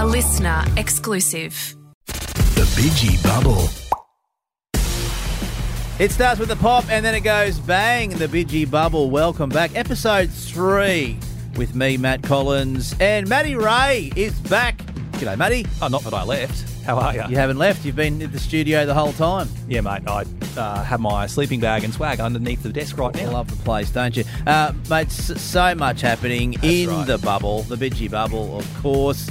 listener exclusive. The Bidgie Bubble. It starts with a pop and then it goes bang. The Bidgie Bubble. Welcome back. Episode 3 with me, Matt Collins. And Matty Ray is back. G'day, Matty. Oh, not that I left. How are you? You haven't left. You've been at the studio the whole time. Yeah, mate. I have my sleeping bag and swag underneath the desk right now. You love the place, don't you? Mate, so much happening the bubble, the Bidgie Bubble, of course.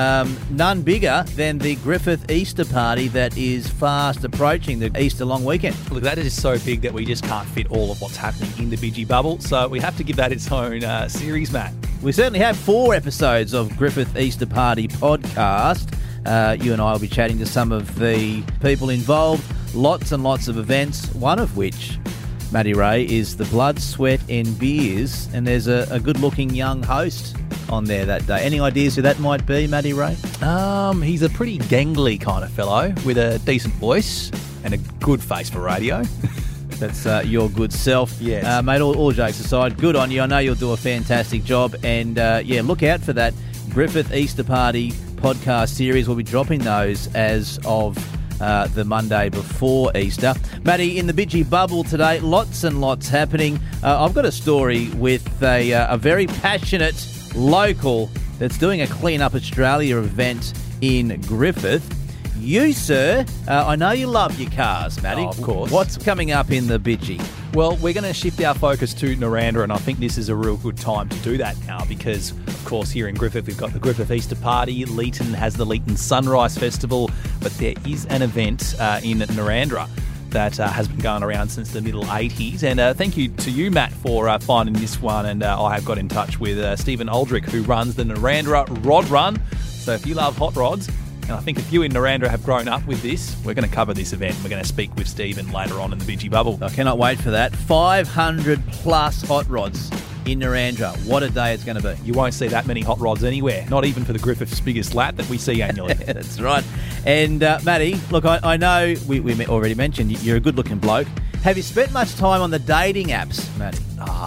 None bigger than the Griffith Easter party that is fast approaching, the Easter long weekend. Look, that is so big that we just can't fit all of what's happening in the Bidgie Bubble, so we have to give that its own series, Matt. We certainly have 4 episodes of Griffith Easter Party podcast. You and I will be chatting to some of the people involved. Lots and lots of events, one of which, Matty Ray, is the Blood, Sweat and Beers, and there's a good-looking young host on there that day. Any ideas who that might be, Matty Ray? He's a pretty gangly kind of fellow with a decent voice and a good face for radio. That's your good self. Yes. Mate, all jokes aside, good on you. I know you'll do a fantastic job. And, look out for that Griffith Easter Party podcast series. We'll be dropping those as of the Monday before Easter. Matty, in the Bidgie Bubble today, lots and lots happening. I've got a story with a very passionate local that's doing a Clean Up Australia event in Griffith. You, sir, I know you love your cars, Matty. Oh, of course. What's coming up in the Bidgie? Well, we're going to shift our focus to Narandra, and I think this is a real good time to do that now because, of course, here in Griffith, we've got the Griffith Easter Party. Leeton has the Leeton Sunrise Festival, but there is an event in Narandra that has been going around since the middle 80s. And thank you to you, Matt, for finding this one. And I have got in touch with Stephen Aldrich, who runs the Narandra Rod Run. So if you love hot rods, and I think if you in Narandra have grown up with this, we're going to cover this event. We're going to speak with Stephen later on in the Bidgie Bubble. I cannot wait for that. 500 plus hot rods in Narandra. What a day it's going to be. You won't see that many hot rods anywhere, not even for the Griffith's biggest lap that we see annually. That's right. And Matty, look, I know we already mentioned you're a good-looking bloke. Have you spent much time on the dating apps, Matty?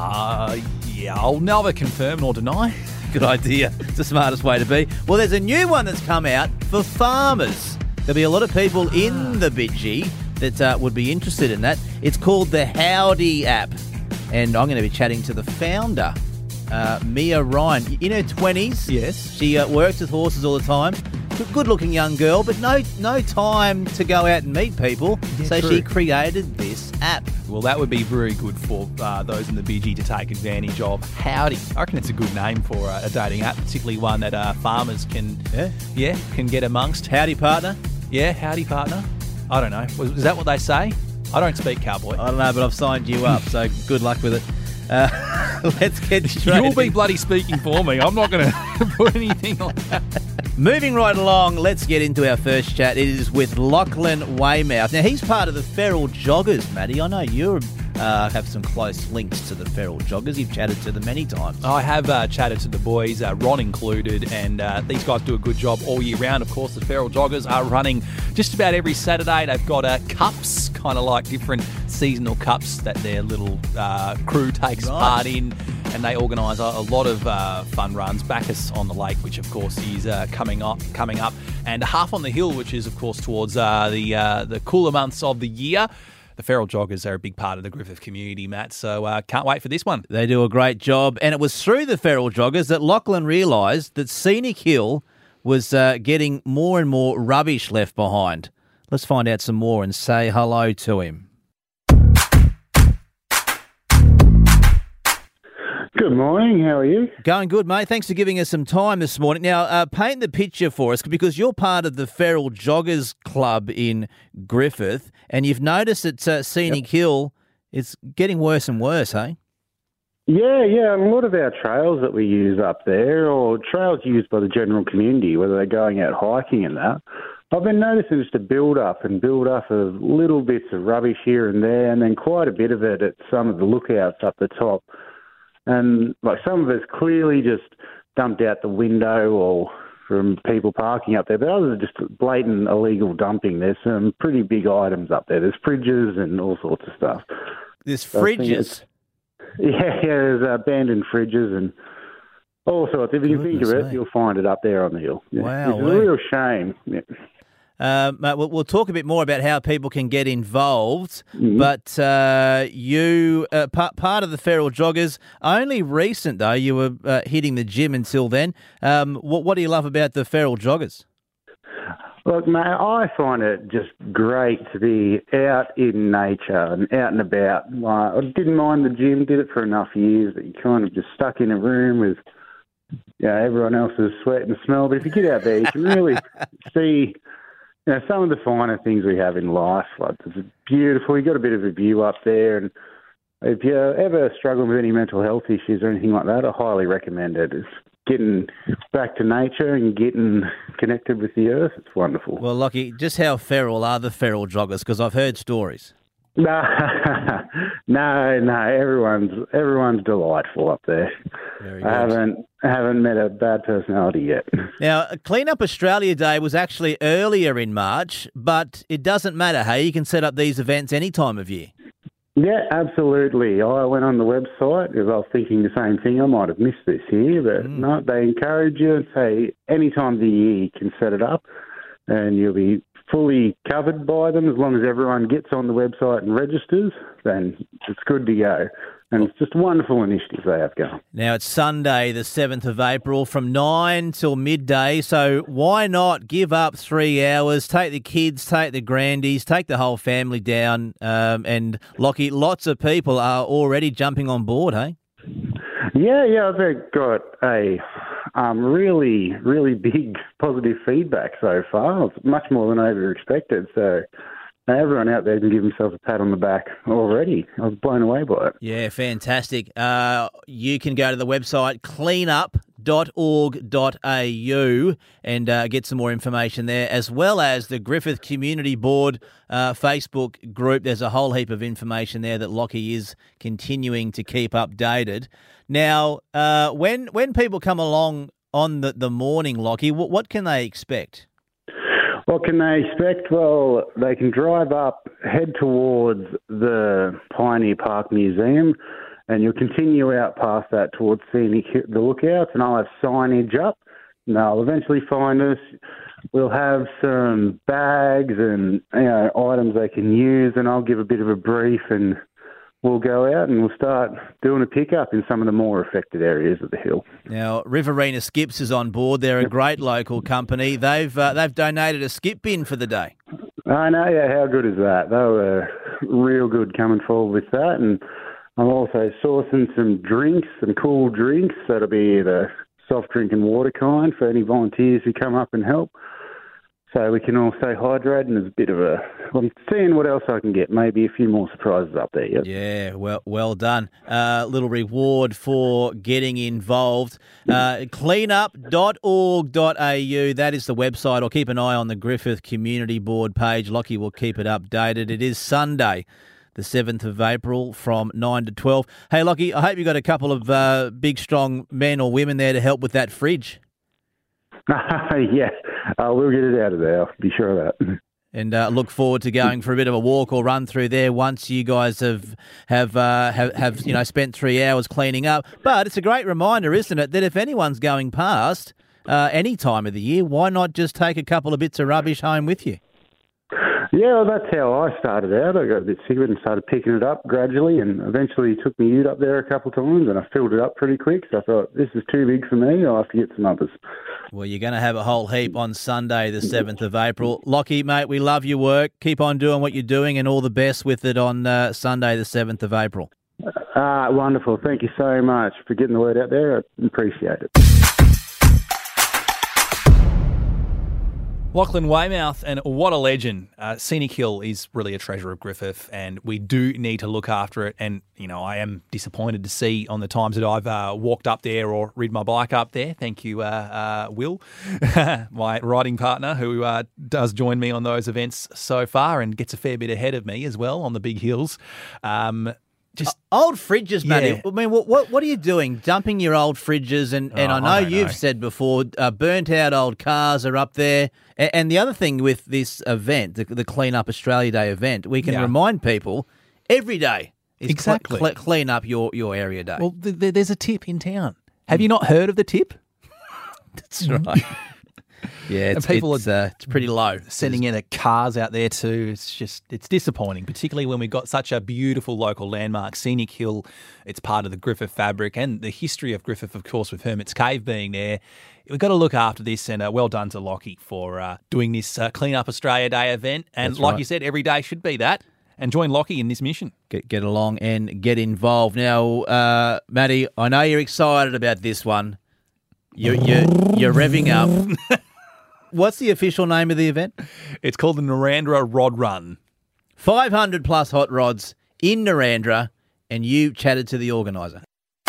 Yeah, I'll neither confirm nor deny. Good idea. It's the smartest way to be. Well, there's a new one that's come out for farmers. There'll be a lot of people in the Bidgie that would be interested in that. It's called the Howdy app. And I'm going to be chatting to the founder, Mia Ryan. In her 20s. Yes. She works with horses all the time. Good-looking young girl, but no time to go out and meet people. Yeah, so true. she created this app. Well, that would be very good for those in the Bidgie to take advantage of. Howdy. I reckon it's a good name for a dating app, particularly one that farmers can get amongst. Howdy, partner? Yeah, howdy, partner. I don't know. Is that what they say? I don't speak cowboy. I don't know, but I've signed you up, so good luck with it. Let's get straight. You'll be bloody speaking for me. I'm not going to put anything on that. Moving right along, let's get into our first chat. It is with Lachlan Weymouth. Now, he's part of the Feral Joggers, Matty. I know you have some close links to the Feral Joggers. You've chatted to them many times. I have chatted to the boys, Ron included, and these guys do a good job all year round. Of course, the Feral Joggers are running just about every Saturday. They've got cups, kind of like different seasonal cups that their little crew takes part in, and they organise a lot of fun runs. Bacchus on the Lake, which of course is coming up, and Half on the Hill, which is of course towards the cooler months of the year. The Feral Joggers are a big part of the Griffith community, Matt, so can't wait for this one. They do a great job, and it was through the Feral Joggers that Lachlan realised that Scenic Hill was getting more and more rubbish left behind. Let's find out some more and say hello to him. Good morning, how are you? Going good, mate. Thanks for giving us some time this morning. Now, paint the picture for us, because you're part of the Feral Joggers Club in Griffith, and you've noticed that Scenic Hill is getting worse and worse, hey? Yeah, a lot of our trails that we use up there, or trails used by the general community, whether they're going out hiking and that, I've been noticing just a build up of little bits of rubbish here and there, and then quite a bit of it at some of the lookouts up the top. And like some of it's clearly just dumped out the window or from people parking up there, but others are just blatant illegal dumping. There's some pretty big items up there. There's fridges and all sorts of stuff. There's fridges? Yeah, there's abandoned fridges, and All sorts. If you can think of Goodness it, me. you'll find it up there on the hill. Yeah. Wow, It's a wow. real shame. Yeah. Mate, we'll talk a bit more about how people can get involved, but you, part of the Feral Joggers, only recent though, you were hitting the gym until then. What do you love about the Feral Joggers? Look, mate, I find it just great to be out in nature and out and about. I didn't mind the gym, did it for enough years, but you're kind of just stuck in a room with everyone else's sweat and smell. But if you get out there, you can really see some of the finer things we have in life. Like, it's beautiful. You got a bit of a view up there, and if you're ever struggling with any mental health issues or anything like that, I highly recommend it. It's getting back to nature and getting connected with the earth. It's wonderful. Well, Lockie, just how feral are the Feral Joggers? Because I've heard stories. No, everyone's delightful up there. Very I good. haven't met a bad personality yet. Now, Clean Up Australia Day was actually earlier in March, but it doesn't matter, hey? You can set up these events any time of year. Yeah, absolutely. I went on the website because I was thinking the same thing. I might have missed this here, but no, they encourage you and say any time of the year you can set it up and you'll be fully covered by them as long as everyone gets on the website and registers, then it's good to go. And it's just a wonderful initiative they have going. Now, it's Sunday, the 7th of April, from 9 till midday, so why not give up 3 hours, take the kids, take the grandies, take the whole family down, and, Lockie, lots of people are already jumping on board, hey? Yeah, I've got a really, really big positive feedback so far. It's much more than I ever expected, so everyone out there can give themselves a pat on the back already. I was blown away by it. Yeah, fantastic. You can go to the website cleanup.org.au and get some more information there, as well as the Griffith Community Board Facebook group. There's a whole heap of information there that Lockie is continuing to keep updated. Now, when people come along on the morning, Lockie, what can they expect? What can they expect? Well, they can drive up, head towards the Pioneer Park Museum, and you'll continue out past that towards the Lookouts, and I'll have signage up, and they'll eventually find us. We'll have some bags and items they can use, and I'll give a bit of a brief, and we'll go out and we'll start doing a pickup in some of the more affected areas of the hill. Now, Riverina Skips is on board. They're a great local company. They've donated a skip bin for the day. I know, yeah. How good is that? They were real good coming forward with that, and I'm also sourcing some drinks, some cool drinks. That'll be the soft drink and water kind for any volunteers who come up and help. So we can all stay hydrated, and there's a bit of I'm seeing what else I can get. Maybe a few more surprises up there. Yep. Yeah, well done. Little reward for getting involved. Cleanup.org.au, that is the website. I'll keep an eye on the Griffith Community Board page. Lockie will keep it updated. It is Sunday, the 7th of April from 9 to 12. Hey, Lockie, I hope you got a couple of big, strong men or women there to help with that fridge. Yes, we'll get it out of there. I'll be sure of that. And look forward to going for a bit of a walk or run through there once you guys have spent 3 hours cleaning up. But it's a great reminder, isn't it, that if anyone's going past any time of the year, why not just take a couple of bits of rubbish home with you? Yeah, well, that's how I started out. I got a bit sick of it and started picking it up gradually, and eventually took me ute up there a couple of times, and I filled it up pretty quick. So I thought, this is too big for me. I'll have to get some others. Well, you're going to have a whole heap on Sunday, the 7th of April. Lockie, mate, we love your work. Keep on doing what you're doing, and all the best with it on Sunday, the 7th of April. Wonderful. Thank you so much for getting the word out there. I appreciate it. Lachlan Weymouth, and what a legend. Scenic Hill is really a treasure of Griffith, and we do need to look after it. And, I am disappointed to see on the times that I've walked up there or rid my bike up there. Thank you, Will, my riding partner, who does join me on those events so far and gets a fair bit ahead of me as well on the big hills. Just old fridges, Matty. Yeah. I mean, what are you doing? Dumping your old fridges, and I know you've said before, burnt out old cars are up there. And the other thing with this event, the Clean Up Australia Day event, we can remind people every day is Exactly. clean up your area day. Well, there's a tip in town. Have you not heard of the tip? That's right. Yeah, it's pretty low. Sending in cars out there too. It's disappointing, particularly when we've got such a beautiful local landmark, Scenic Hill. It's part of the Griffith fabric and the history of Griffith, of course, with Hermit's Cave being there. We've got to look after this, and well done to Lockie for doing this Clean Up Australia Day event. And That's like right. you said, every day should be that. And join Lockie in this mission. Get along and get involved. Now, Matty, I know you're excited about this one. You're revving up. What's the official name of the event? It's called the Narandra Rod Run. 500 plus hot rods in Narandra, and you chatted to the organiser.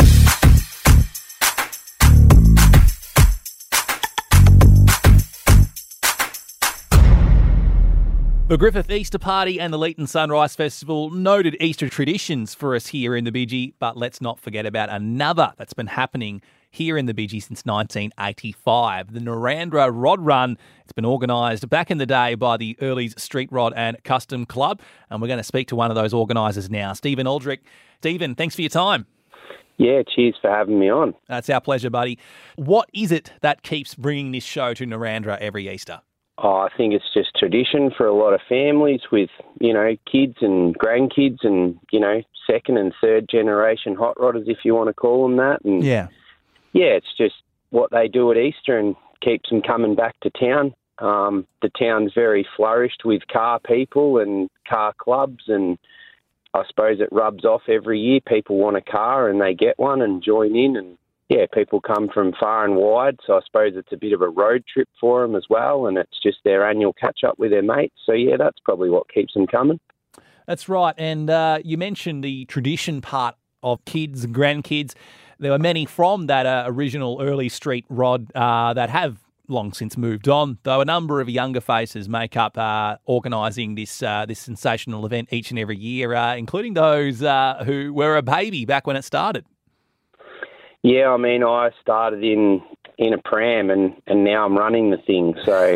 The Griffith Easter Party and the Leeton Sunrise Festival, noted Easter traditions for us here in the Bidgie, but let's not forget about another that's been happening here in the Bidgie since 1985, the Narandra Rod Run. It's been organised back in the day by the Early's Street Rod and Custom Club, and we're going to speak to one of those organisers now, Stephen Aldrich. Stephen, thanks for your time. Yeah, cheers for having me on. That's our pleasure, buddy. What is it that keeps bringing this show to Narandra every Easter? Oh, I think it's just tradition for a lot of families with, kids and grandkids and, second and third generation hot rodders, if you want to call them that. And Yeah, it's just what they do at Easter and keeps them coming back to town. The town's very flourished with car people and car clubs, and I suppose it rubs off every year. People want a car and they get one and join in, and people come from far and wide, so I suppose it's a bit of a road trip for them as well, and it's just their annual catch-up with their mates. So, that's probably what keeps them coming. that's right. And you mentioned the tradition part of kids and grandkids. There were many from that original Early Street Rod that have long since moved on, though a number of younger faces make up organising this sensational event each and every year, including those who were a baby back when it started. Yeah, I mean, I started in a pram and now I'm running the thing. So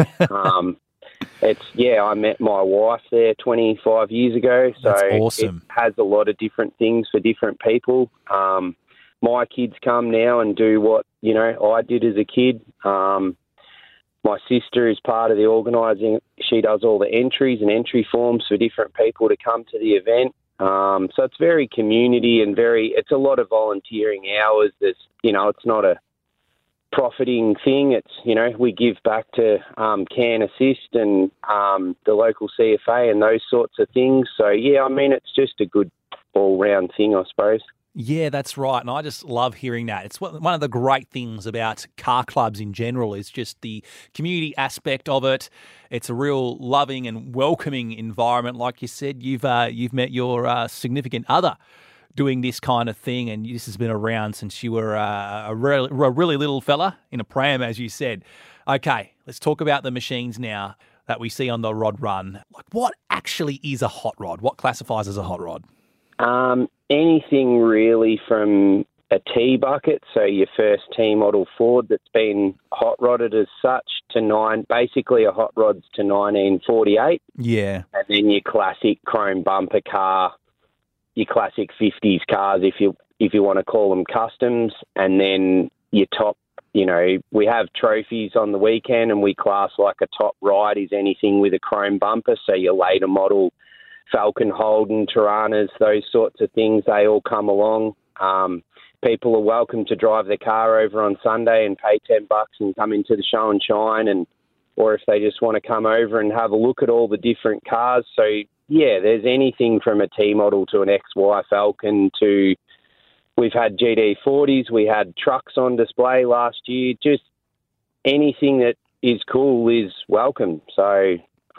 I met my wife there 25 years ago. So That's awesome. It has a lot of different things for different people. My kids come now and do what, I did as a kid. My sister is part of the organising. She does all the entries and entry forms for different people to come to the event. So it's very community and it's a lot of volunteering hours. It's not a profiting thing. It's, we give back to Can Assist and the local CFA and those sorts of things. So, it's just a good all-round thing, I suppose. Yeah, that's right. And I just love hearing that. It's one of the great things about car clubs in general is just the community aspect of it. It's a real loving and welcoming environment. Like you said, you've met your significant other doing this kind of thing, and this has been around since you were a really little fella in a pram, as you said. Okay, let's talk about the machines now that we see on the Rod Run. Like, what actually is a hot rod? What classifies as a hot rod? Anything really from a T bucket, so your first T model Ford that's been hot rodded as such to basically a hot rod's to 1948. Yeah. And then your classic chrome bumper car, your classic 50s cars, if you want to call them customs, and then your top, we have trophies on the weekend and we class like a top ride is anything with a chrome bumper, so your later model Falcon, Holden, Tiranas, those sorts of things, they all come along. People are welcome to drive their car over on Sunday and pay $10 and come into the show and shine, or if they just want to come over and have a look at all the different cars. So, there's anything from a T model to an XY Falcon to we've had GD40s, we had trucks on display last year. Just anything that is cool is welcome. So,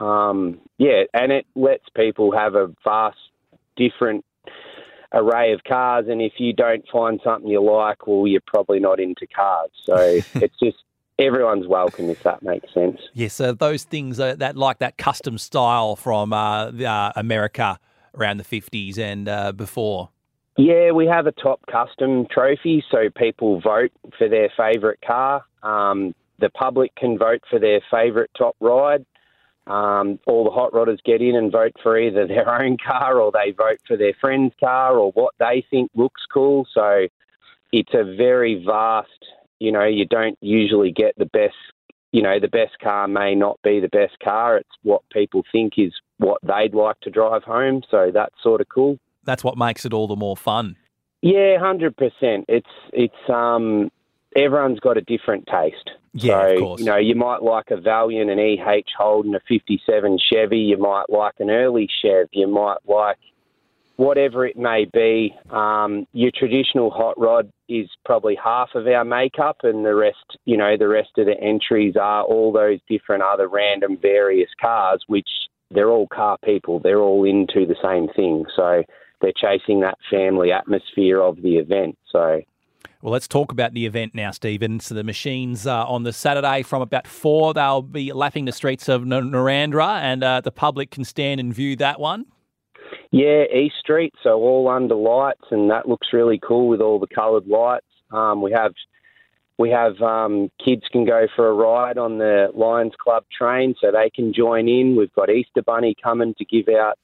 and it lets people have a vast, different array of cars. And if you don't find something you like, well, you're probably not into cars. So it's just everyone's welcome, if that makes sense. Yeah, so those things that custom style from America around the 50s and before. Yeah, we have a top custom trophy, so people vote for their favourite car. The public can vote for their favourite top ride. All the hot rodders get in and vote for either their own car or they vote for their friend's car or what they think looks cool. So it's a very vast, you don't usually get the best, the best car may not be the best car. It's what people think is what they'd like to drive home. So that's sort of cool. That's what makes it all the more fun. Yeah, 100%. It's everyone's got a different taste. Yeah, so, of course. You might like a Valiant, an EH Holden, a 57 Chevy. You might like an early Chev. You might like whatever it may be. Your traditional hot rod is probably half of our makeup, and the rest of the entries are all those different other random various cars, which they're all car people. They're all into the same thing. So they're chasing that family atmosphere of the event. So, well, let's talk about the event now, Stephen. So the machines on the Saturday from about 4, they'll be lapping the streets of Narrandera, and the public can stand and view that one. Yeah, East Street, so all under lights, and that looks really cool with all the coloured lights. We have kids can go for a ride on the Lions Club train, so they can join in. We've got Easter Bunny coming to give out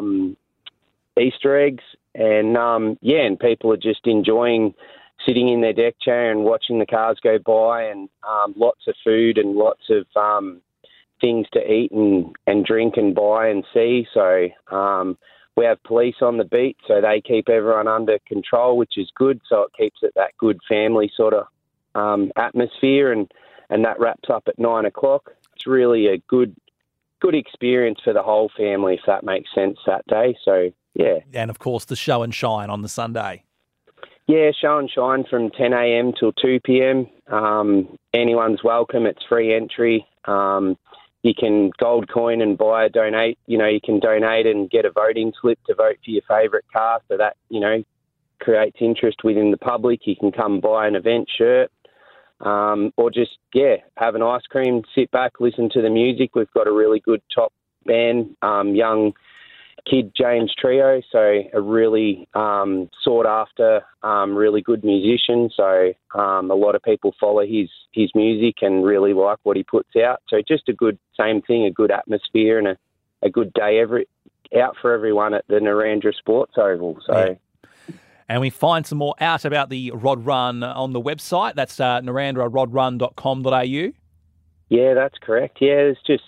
Easter eggs, and and people are just enjoying sitting in their deck chair and watching the cars go by, and lots of food and lots of things to eat and drink and buy and see. So we have police on the beat, so they keep everyone under control, which is good. So it keeps it that good family sort of atmosphere, and that wraps up at 9 o'clock. It's really a good experience for the whole family, if that makes sense, that day. So, yeah. And, of course, the show and shine on the Sunday. Yeah, show and shine from 10 a.m. till 2 p.m. Anyone's welcome. It's free entry. You can gold coin and buy a donate. You can donate and get a voting slip to vote for your favourite car. So that, creates interest within the public. You can come buy an event shirt or just, have an ice cream, sit back, listen to the music. We've got a really good top band, young kid James Trio, so a really sought after, really good musician. So a lot of people follow his music and really like what he puts out. So just a good atmosphere and a good day out for everyone at the Narrandera Sports Oval. So. Yeah. And we find some more out about the Rod Run on the website. That's narranderarodrun.com.au. Yeah, that's correct. Yeah, it's just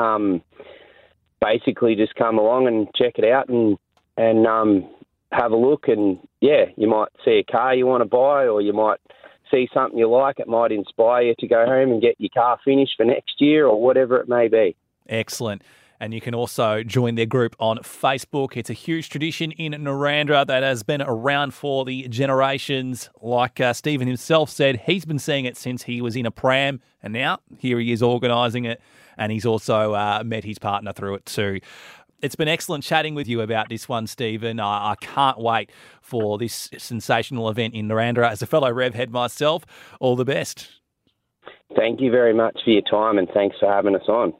basically just come along and check it out and have a look. And, you might see a car you want to buy, or you might see something you like. It might inspire you to go home and get your car finished for next year or whatever it may be. Excellent. And you can also join their group on Facebook. It's a huge tradition in Narrandera that has been around for the generations. Like Stephen himself said, he's been seeing it since he was in a pram, and now here he is organising it, and he's also met his partner through it too. It's been excellent chatting with you about this one, Stephen. I can't wait for this sensational event in Narrandera. As a fellow Rev head myself, all the best. Thank you very much for your time, and thanks for having us on.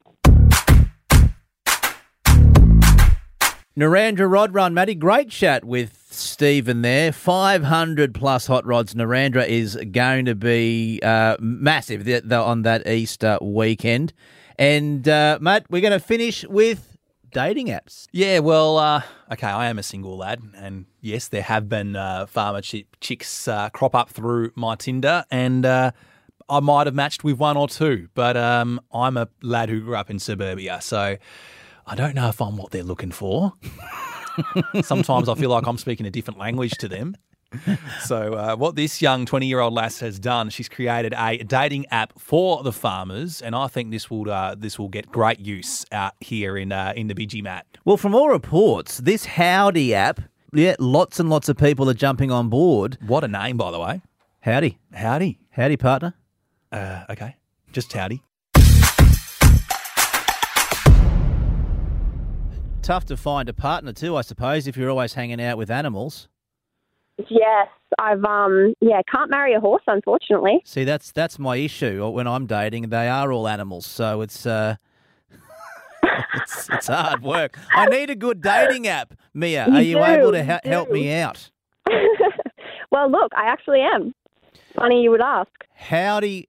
Narrandera Rod Run, Matty. Great chat with Stephen there. 500 plus hot rods. Narrandera is going to be massive on that Easter weekend. And, Matt, we're going to finish with dating apps. Yeah, well, okay, I am a single lad. And, yes, there have been farmer chicks crop up through my Tinder. And I might have matched with one or two. But I'm a lad who grew up in suburbia, so I don't know if I'm what they're looking for. Sometimes I feel like I'm speaking a different language to them. So what this young 20-year-old lass has done, she's created a dating app for the farmers, and I think this will get great use out here in the Bidgie, Matt. Well, from all reports, this Howdy app, lots and lots of people are jumping on board. What a name, by the way. Howdy. Howdy. Howdy, partner. Okay, just howdy. Tough to find a partner too, I suppose, if you're always hanging out with animals. Yes, I've can't marry a horse, unfortunately. See, that's my issue. When I'm dating, they are all animals, so it's it's hard work. I need a good dating app, Mia. Are you able to help me out? Well, look, I actually am. Funny you would ask. Howdy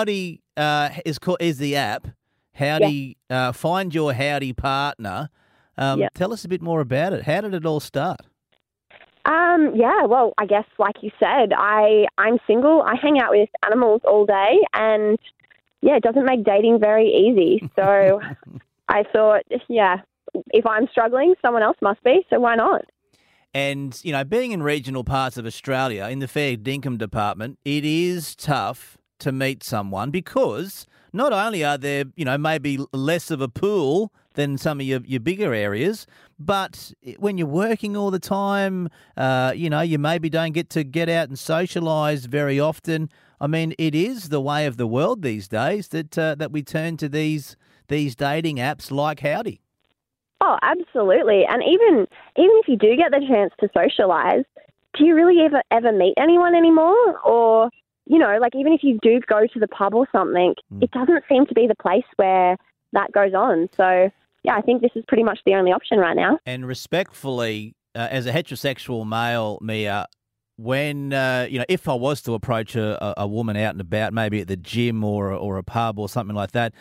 is the app. Howdy, find your howdy partner. Tell us a bit more about it. How did it all start? Yeah, well, I guess like you said, I'm single. I hang out with animals all day, and yeah, it doesn't make dating very easy. So I thought, yeah, if I'm struggling, someone else must be. So why not? And, being in regional parts of Australia, in the fair dinkum department, it is tough to meet someone because not only are there, maybe less of a pool than some of your bigger areas, but when you're working all the time, you maybe don't get to get out and socialise very often. I mean, it is the way of the world these days that we turn to these dating apps like Howdy. Oh, absolutely. And even if you do get the chance to socialise, do you really ever meet anyone anymore? Or, even if you do go to the pub or something, it doesn't seem to be the place where that goes on. So, yeah, I think this is pretty much the only option right now. And respectfully, as a heterosexual male, Mia, when, if I was to approach a woman out and about, maybe at the gym or a pub or something like that,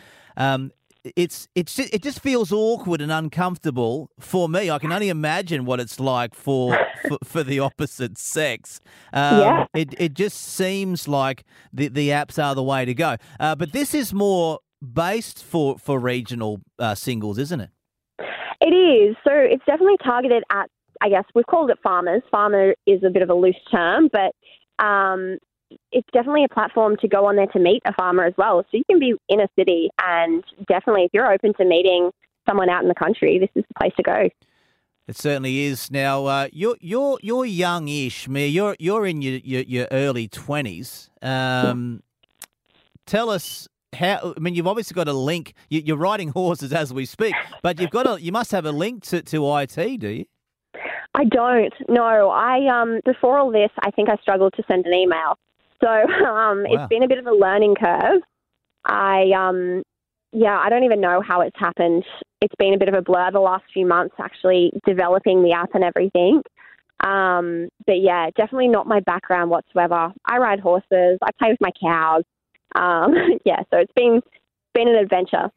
it just feels awkward and uncomfortable for me. I can only imagine what it's like for the opposite sex. Yeah. It just seems like the apps are the way to go. But this is more based for regional singles, isn't it? It is. So it's definitely targeted at, I guess, we've called it farmers. Farmer is a bit of a loose term, but it's definitely a platform to go on there to meet a farmer as well. So you can be in a city, and definitely if you're open to meeting someone out in the country, this is the place to go. It certainly is. Now, you're young-ish, Mia. You're in your early 20s. Tell us how. I mean, you've obviously got a link. You're riding horses as we speak, but you must have a link to IT, do you? I don't. No, before all this, I think I struggled to send an email. So It's been a bit of a learning curve. I don't even know how it's happened. It's been a bit of a blur the last few months, actually developing the app and everything. But yeah, definitely not my background whatsoever. I ride horses. I play with my cows. So it's been an adventure.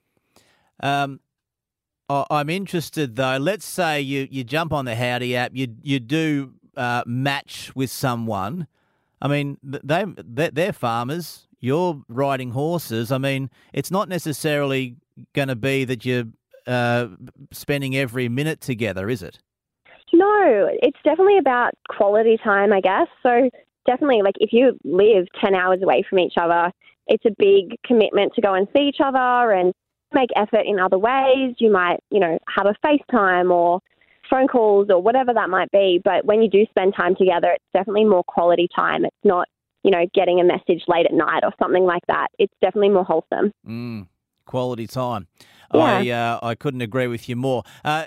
I'm interested though. Let's say you jump on the Howdy app. You do match with someone. I mean, they're farmers. You're riding horses. I mean, it's not necessarily going to be that you're spending every minute together, is it? No, it's definitely about quality time, I guess. So definitely, like if you live 10 hours away from each other, it's a big commitment to go and see each other and make effort in other ways. You might, have a FaceTime or phone calls or whatever that might be. But when you do spend time together, it's definitely more quality time. It's not, getting a message late at night or something like that. It's definitely more wholesome. Quality time. Yeah. I couldn't agree with you more.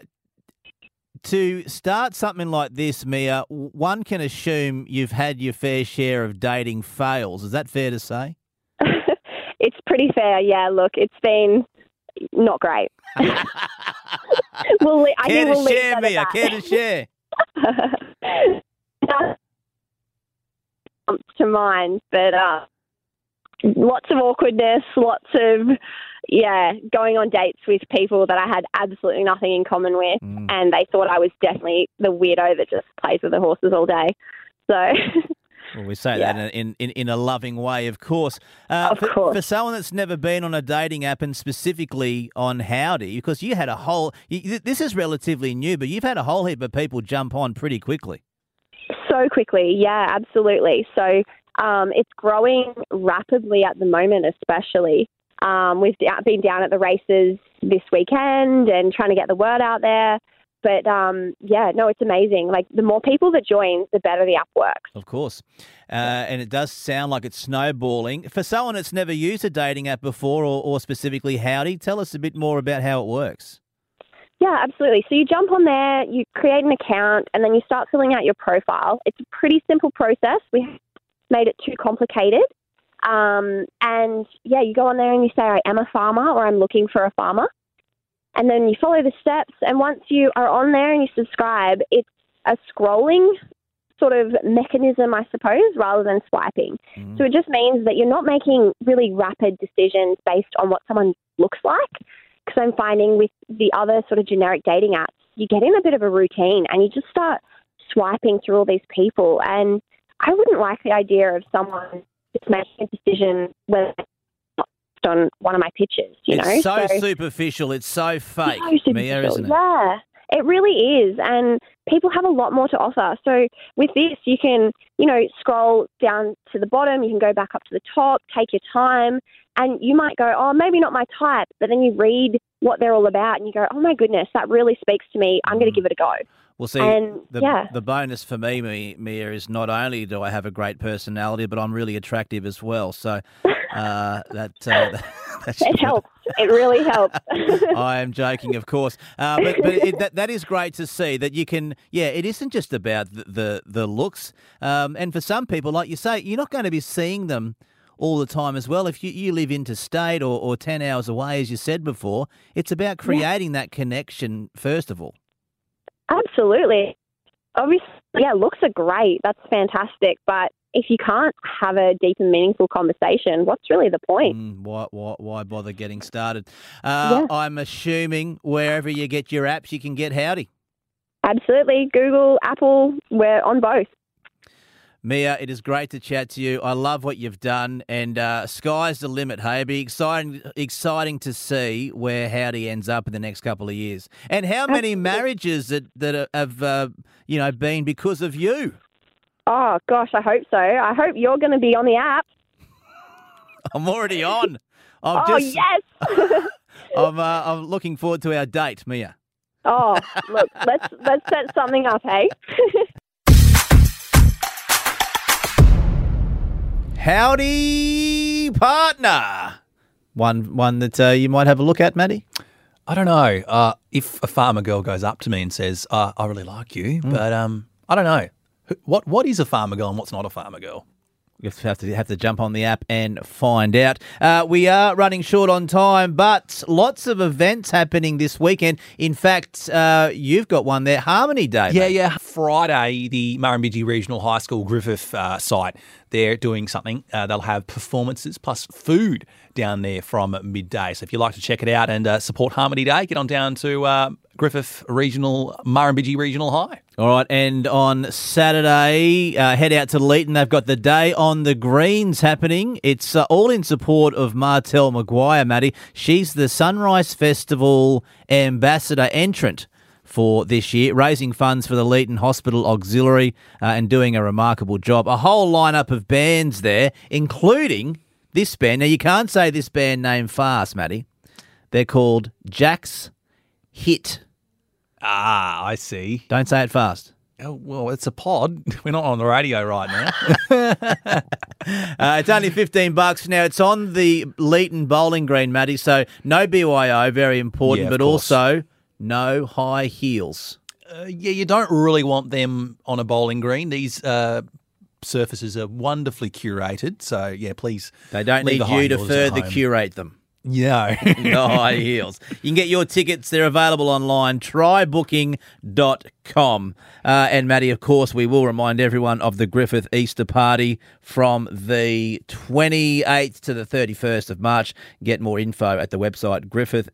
To start something like this, Mia, one can assume you've had your fair share of dating fails. Is that fair to say? It's pretty fair. Yeah, look, it's been not great. Care to share, Mia? Care to share? To mind, but lots of awkwardness, lots of going on dates with people that I had absolutely nothing in common with, and they thought I was definitely the weirdo that just plays with the horses all day. So. Well, we say that in a loving way, of course. Of course. For someone that's never been on a dating app and specifically on Howdy, because you had this is relatively new, but you've had a whole heap of people jump on pretty quickly. So quickly, yeah, absolutely. So it's growing rapidly at the moment, especially. We've been down at the races this weekend and trying to get the word out there. But, it's amazing. Like, the more people that join, the better the app works. Of course. And it does sound like it's snowballing. For someone that's never used a dating app before or specifically Howdy, tell us a bit more about how it works. Yeah, absolutely. So you jump on there, you create an account, and then you start filling out your profile. It's a pretty simple process. We haven't made it too complicated. You go on there and you say, I am a farmer or I'm looking for a farmer. And then you follow the steps, and once you are on there and you subscribe, it's a scrolling sort of mechanism, I suppose, rather than swiping. So it just means that you're not making really rapid decisions based on what someone looks like, because I'm finding with the other sort of generic dating apps, you get in a bit of a routine and you just start swiping through all these people. And I wouldn't like the idea of someone just making a decision whether on one of my pictures, It's so superficial. It's so fake, Mia, isn't it? Yeah, it really is. And people have a lot more to offer. So with this, you can, scroll down to the bottom, you can go back up to the top, take your time, and you might go, oh, maybe not my type, but then you read what they're all about and you go, oh my goodness, that really speaks to me. I'm going to give it a go. Well, see, the bonus for me, Mia, is not only do I have a great personality, but I'm really attractive as well. So it helps. It really helps. I am joking, of course. But that is great to see that you can, it isn't just about the looks. And for some people, like you say, you're not going to be seeing them all the time as well. If you live interstate or 10 hours away, as you said before, it's about creating that connection first of all. Absolutely. Obviously, looks are great. That's fantastic. But if you can't have a deep and meaningful conversation, what's really the point? Why bother getting started? I'm assuming wherever you get your apps, you can get Howdy. Absolutely. Google, Apple, we're on both. Mia, it is great to chat to you. I love what you've done, and sky's the limit, hey? It'd be exciting to see where Howdy ends up in the next couple of years. And how many marriages that have been because of you? Oh, gosh, I hope so. I hope you're going to be on the app. I'm already on. Yes. I'm looking forward to our date, Mia. Oh, look, let's set something up, hey? Howdy partner. One that you might have a look at, Maddie? I don't know. If a farmer girl goes up to me and says, I really like you, but I don't know. What is a farmer girl and what's not a farmer girl? You have to jump on the app and find out. We are running short on time, but lots of events happening this weekend. In fact, you've got one there, Harmony Day. Yeah. Friday, the Murrumbidgee Regional High School Griffith site, they're doing something. They'll have performances plus food down there from midday. So if you'd like to check it out and support Harmony Day, get on down to Griffith Regional, Murrumbidgee Regional High. All right, and on Saturday, head out to Leeton. They've got the Day on the Greens happening. It's all in support of Martell Maguire, Maddie. She's the Sunrise Festival ambassador entrant for this year, raising funds for the Leeton Hospital Auxiliary and doing a remarkable job. A whole lineup of bands there, including this band. Now, you can't say this band name fast, Maddie. They're called Jack's Hit. Ah, I see. Don't say it fast. Oh, well, it's a pod. We're not on the radio right now. It's only $15 now. It's on the Leeton Bowling Green, Maddie, so no BYO, very important, but also no high heels. You don't really want them on a bowling green. These surfaces are wonderfully curated, so, please. They don't need you to further curate them. No. No high heels. You can get your tickets. They're available online, trybooking.com. And, Maddie, of course, we will remind everyone of the Griffith Easter Party from the 28th to the 31st of March. Get more info at the website,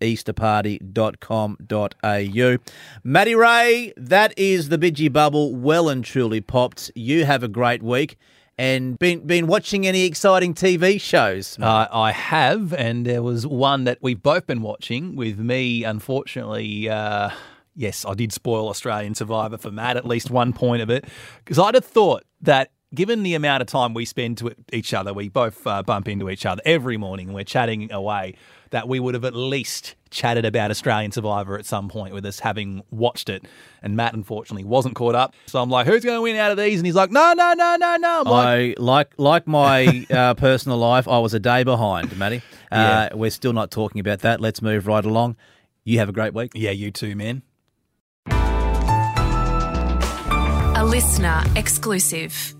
griffitheasterparty.com.au. Maddie Ray, that is the Bidgie Bubble well and truly popped. You have a great week. And been watching any exciting TV shows? I have, and there was one that we've both been watching with me, unfortunately. Yes, I did spoil Australian Survivor for Matt, at least one point of it, because I'd have thought that given the amount of time we spend to each other, we both bump into each other every morning and we're chatting away, that we would have at least chatted about Australian Survivor at some point with us having watched it. And Matt, unfortunately, wasn't caught up. So I'm like, who's going to win out of these? And he's like, no. I'm like my personal life, I was a day behind, Matty. We're still not talking about that. Let's move right along. You have a great week. Yeah, you too, man. A listener exclusive.